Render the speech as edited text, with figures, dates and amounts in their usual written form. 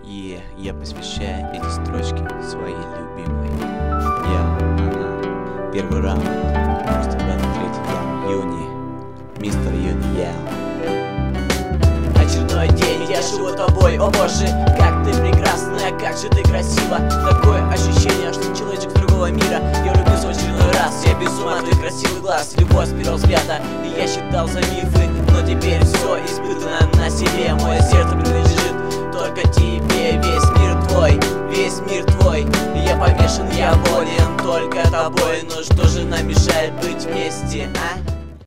И я посвящаю эти строчки своей любимой. Она первый раунд, просто 23 Юни, мистер Юни, Очередной день, я живу тобой, о боже, как ты прекрасная, как же ты красива. Такое ощущение, что человечек с другого мира. Я влюбился в очередной раз, я без ума от твоих красивых глаз. Любовь с первого взгляда, и я считал за мифы, но теперь все испытано на себе. Мое сердце принадлежит только тебе, весь мир твой. Я помешан, я болен только тобой, но что же нам мешает быть вместе, а?